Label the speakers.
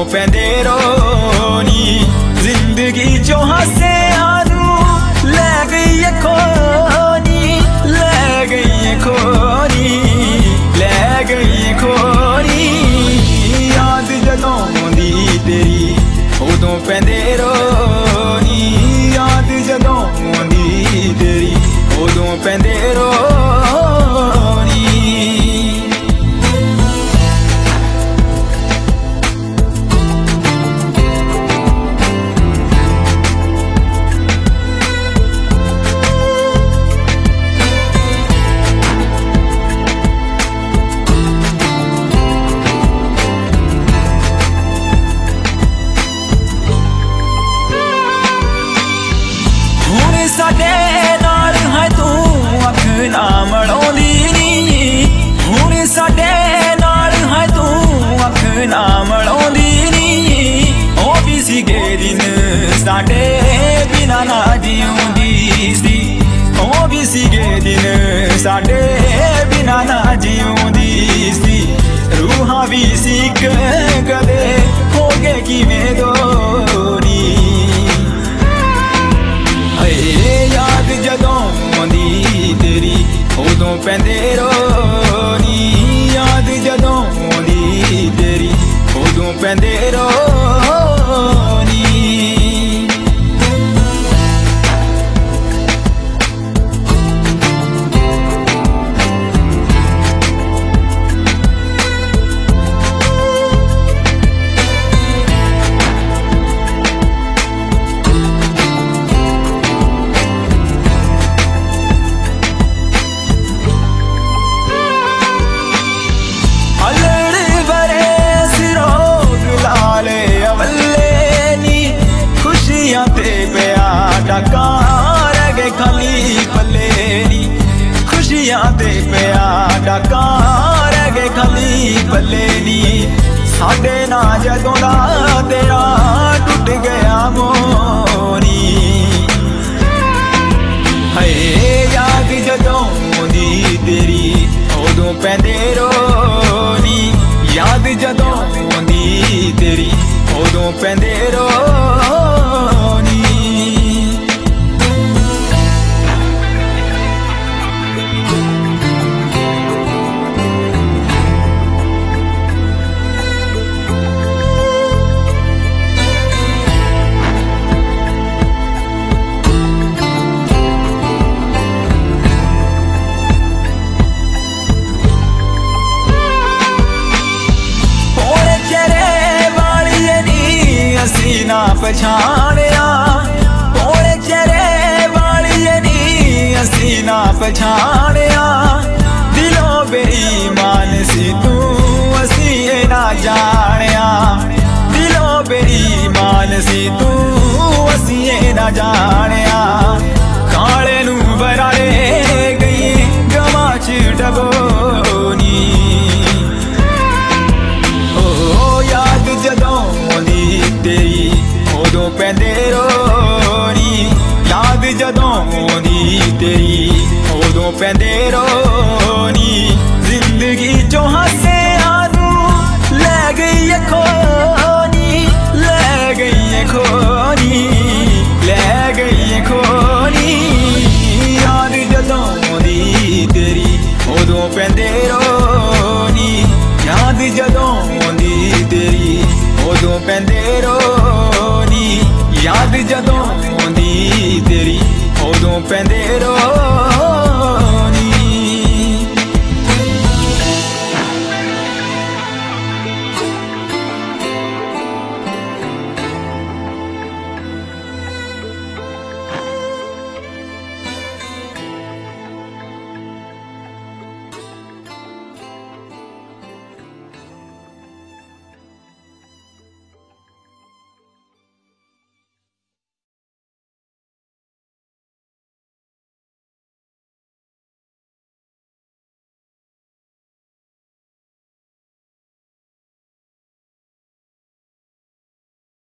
Speaker 1: पैंदे रोनी जिंदगी चो हासे आनू लै गई है खोनी, लै गई है खोनी, लै गई है खोनी। याद जदों आउंदी तेरी उदों पैंदे रोनी, याद जदों आउंदी तेरी उदों पैंदे रोनी। साडे नाल है तू अख ना मड़ौंदी नी, हुण साडे नाल है तू अख ना मड़ौंदी नी। ओ भी सीगे दिन साडे बिना ना जीउंदी सी, ओ भी सीगे दिन साडे बिना ना जीउंदी सी। रूहां भी सी कदे हो गए किवें दोनी। याद जदों आउंदी तेरी उदों पैंदे रोनी, याद जदों आउंदी तेरी उदों पैंदे रोनी। डाका रह गए खाली पल्ले नी, खुशियां ते पिया डाका रह गए खाली पल्ले नी। साडे ना जदों दा तेरा टुट गया मोनी। हाय याद जदों आउंदी तेरी उदों पैंदे रोनी, याद जदों आउंदी तेरी उदों पैंदे रोनी। ना पछाणिया ओले चेहरे वाली नी असी ना पछाणिया। दिलों बेईमान सी तू असी ना जानिया, दिलों बेईमान सी तू असी ना जानिया। काले नू बराले गई गवां च डबोनी। ओ याद जदों आउंदी तेरी उदों पैंदे रोनी, याद जदों आउंदी तेरी उदों पैंदे रोनी। जिंदगी चो हासे आनू लै गई है खोनी, लै गई है खोनी, लै गई है खोनी। याद जदों आउंदी तेरी उदों पैंदे रोनी, याद जदों आउंदी तेरी उदों पैंदे रोनी। याद जदों आउंदी तेरी उदों पैंदे रोनी।